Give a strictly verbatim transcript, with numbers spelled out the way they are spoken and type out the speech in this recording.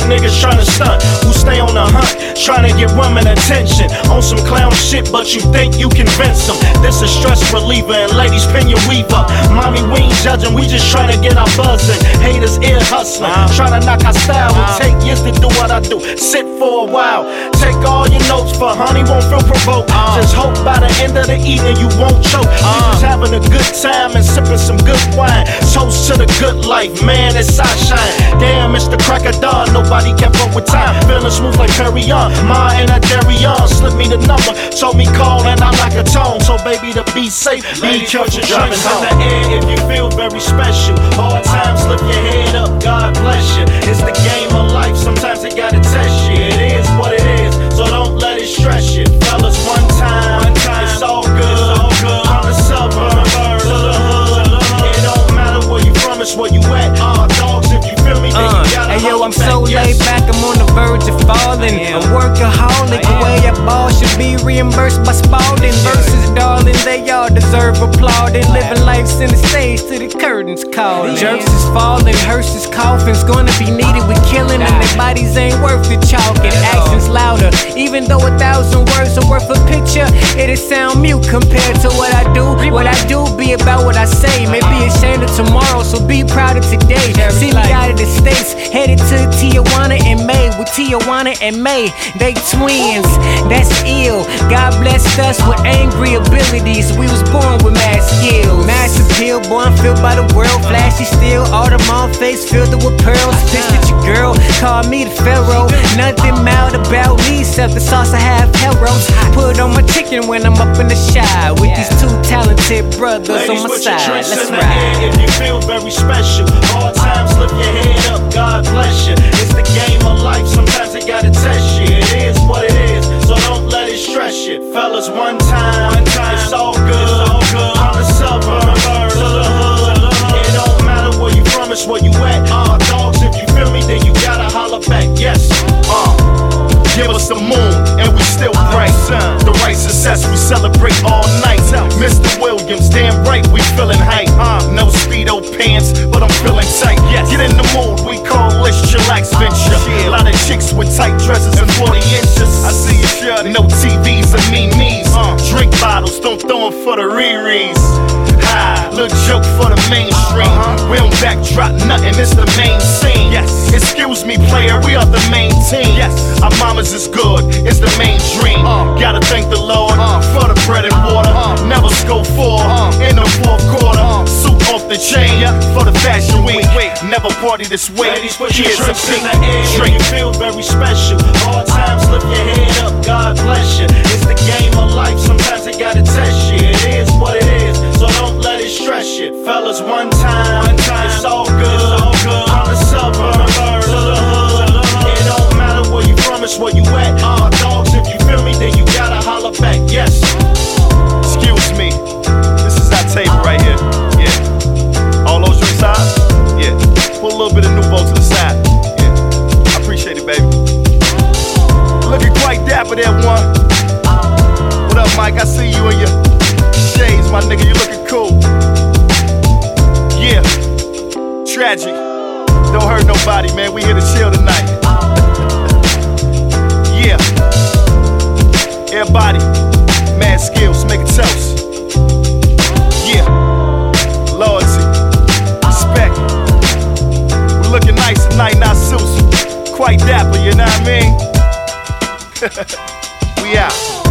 niggas tryna stunt, who stay on the hunt, tryna get women attention. On some clown shit, but you think you convince them. This is stress reliever, and ladies, pin your weave up. Mommy, we ain't judging, we just tryna get our buzzing. Haters ear hustling, tryna knock our style. It take years to do what I do, sit for a while. Take all your notes for honey, won't feel provoked. Just hope by the end of the evening you won't choke. We just having a good time and sipping some good wine. Toast to the good life, man, it's our shine. Damn, it's the crack of dawn, nobody kept up with time. Feeling smooth like Perry on, Ma and a Darion. Slip me the number, told me call and I like a tone. So baby, to be safe, be careful driving in the air if you feel very special. Hard times, lift your head up, God bless you. It's the game of life, sometimes it gotta test you. It is what it is, so don't let it stress you. Fellas, one time, it's all good. On the suburbs, to the hood. It don't matter where you from, it's where you at. Uh, dogs, if you feel me, then uh, you gotta hey yo, I'm back. so laid back, I'm on the verge of falling. A workaholic, the way I ball should be reimbursed by Spalding. Versus darling, they all deserve applauding. Living life's in the stage till the curtains calling. Jerks is falling, hearses, coffins gonna be needed. We killing and their bodies ain't worth the chalking. Actions louder, even though a thousand words are worth a picture, it'll sound mute compared to what I do. What I do be about what I say. Maybe ashamed of tomorrow, so be proud of today. See me out of the States, headed to Tijuana in May. With Tijuana and May, they twins, that's ill. God blessed us with angry abilities. We was born with mad skills. Mass appeal, born filled by the world. Flashy steel, Audemars face filled with pearls. Pissed at your girl, call me the pharaoh. Nothing mild about me except the sauce I have heroes. Put on my chicken when I'm up in the shy with these two talented brothers Ladies, on my put your side. drinks Let's in the ride. air if you feel very special. Hard times, lift your head up, God bless you. It's the game of life, sometimes it gotta test you. It is what it is, so don't let it stress you. Fellas, one time, it's all good. On the suburbs, to the hood. It don't matter where you from, it's where you at. Uh, dogs, if you feel me, then you gotta holler back. Yes, uh. Give us the moon, and we still bright. The right success, we celebrate all night. Mister Williams, damn right, we feeling hype. No Speedo pants, but I'm feeling tight. Get in the mood, we call this chillax venture. A lot of chicks with tight dresses and forty inches. I see you, shorty. No T Vs and me me's. Drink bottles, don't throw them for the Riri's. High, little joke for the mainstream. We don't backdrop nothing, it's the main scene. Excuse me, player, we are the main team. Our mamas is good, it's the main dream. Gotta thank the Lord for the bread and water. Never score four in the fourth quarter. Suit off the chain for the fashion week. Never party this way. Ladies, put your drinks in the air if you feel very special. Hard times, lift your head up, God bless you. It's the game of life, sometimes it gotta test you. It is what it is, so don't let it stress you. Fellas, one time, it's all good. On the suburbs, to the hood. It don't matter where you from, it's where you at. Uh, dogs, if you feel me, then you gotta holler back. Yes. Excuse me, this is our table right here. Yeah. All those drinks out? Yeah. Put a little bit of Nouveau to the side. Yeah. I appreciate it, baby. Looking quite dapper there, one. What up, Mike? I see you in your shades, my nigga. You looking cool. Yeah. Tragic. Don't hurt nobody, man. We here to chill tonight. Yeah. Everybody, mad skills, make a toast. Yeah. Loyalty. Respect. We looking nice tonight in our suits. Quite dapper, you know what I mean? We out.